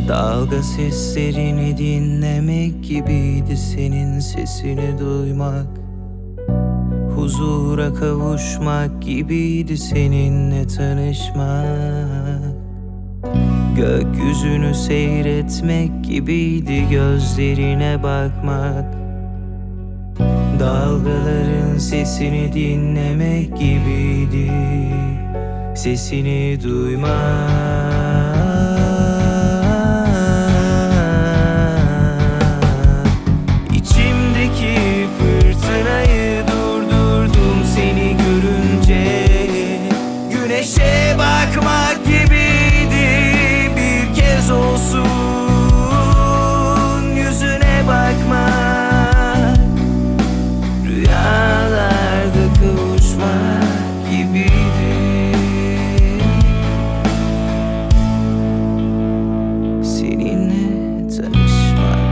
Dalga seslerini dinlemek gibiydi senin sesini duymak. Huzura kavuşmak gibiydi seninle tanışmak. Gökyüzünü seyretmek gibiydi gözlerine bakmak. Dalgaların sesini dinlemek gibiydi sesini duymak. İçimdeki fırtınayı durdurdum seni görünce. Güneşe bakmak gibiydi bir kez olsun yüzüne bakmak. Rüyalarda kavuşmak gibiydi seninle tanışmak.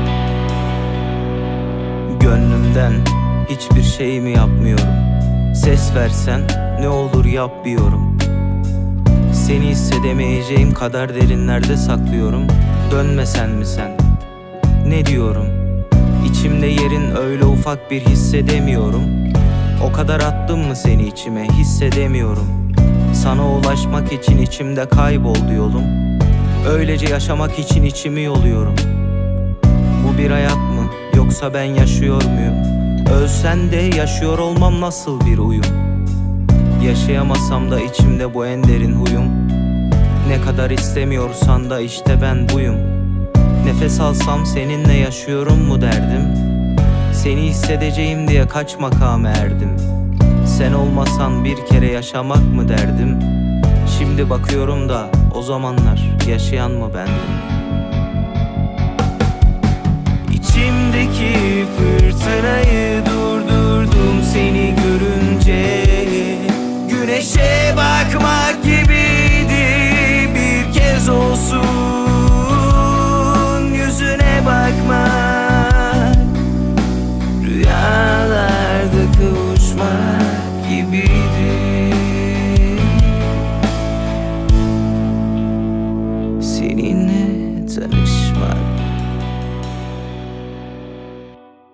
Gönlümden hiçbir şey mi yapmıyorum? Ses versen ne olur yap diyorum. Seni hissedemeyeceğim kadar derinlerde saklıyorum. Dönmesen mi sen? Ne diyorum? İçimde yerin öyle ufak bir hissedemiyorum. O kadar attım mı seni içime hissedemiyorum. Sana ulaşmak için içimde kayboldu yolum. Öylece yaşamak için içimi yoluyorum. Bu bir hayat mı yoksa ben yaşıyor muyum? Ölsen de yaşıyor olmam nasıl bir uyum? Yaşayamasam da içimde bu en derin huyum. Ne kadar istemiyorsan da işte ben buyum. Nefes alsam seninle yaşıyorum mu derdim. Seni hissedeceğim diye kaç makama erdim. Sen olmasan bir kere yaşamak mı derdim. Şimdi bakıyorum da o zamanlar yaşayan mı bendim? İçimdeki fırtınayı durdurdum seni görünce. Güneşe bakmak gibiydi bir kez olsun yüzüne bakmak.